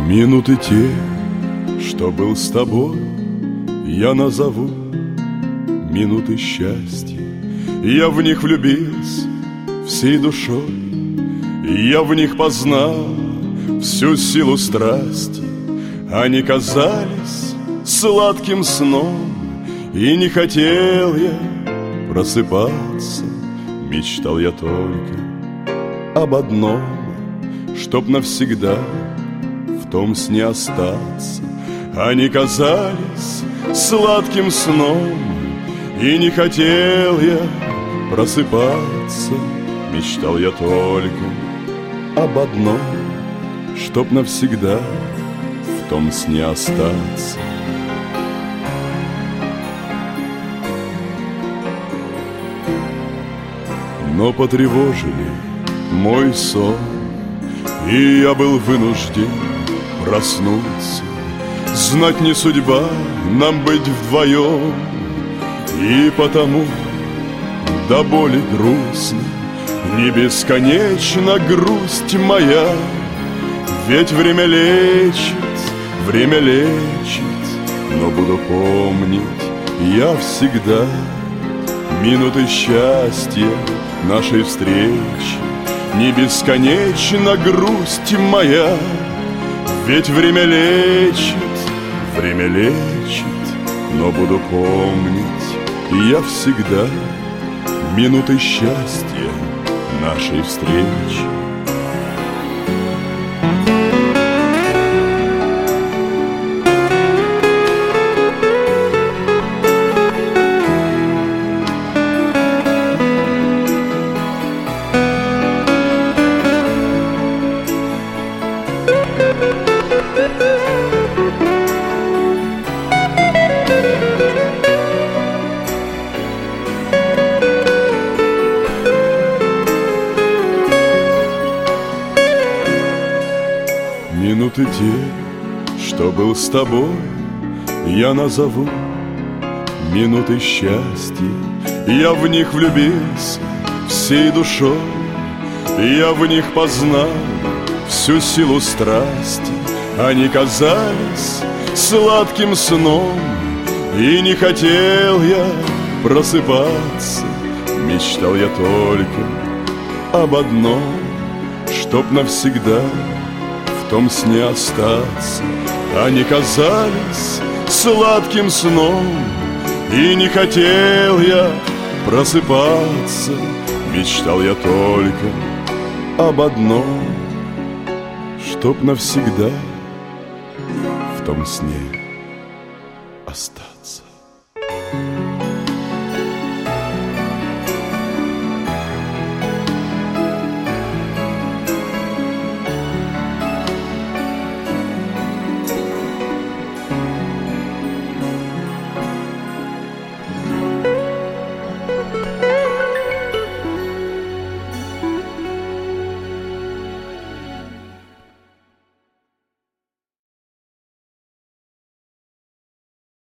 Минуты те, что был с тобой, я назову минуты счастья. Я в них влюбился всей душой, я в них познал всю силу страсти. Они казались сладким сном, и не хотел я просыпаться. Мечтал я только об одном, чтоб навсегда в том сне остаться. Они казались сладким сном, и не хотел я просыпаться. Мечтал я только об одном, чтоб навсегда в том сне остаться. Но потревожили мой сон, и я был вынужден проснуться. Знать не судьба нам быть вдвоем, и потому до боли грустно, не бесконечна грусть моя. Ведь время лечит, но буду помнить я всегда минуты счастья нашей встречи. Не бесконечна грусть моя, ведь время лечит, но буду помнить я всегда минуты счастья нашей встречи. Минуты те, что был с тобой, я назову минуты счастья. Я в них влюбился всей душой, я в них познал всю силу страсти. Они казались сладким сном, и не хотел я просыпаться. Мечтал я только об одном, чтоб навсегда в том сне остаться. Они казались сладким сном, и не хотел я просыпаться. Мечтал я только об одном, чтоб навсегда в том сне остаться.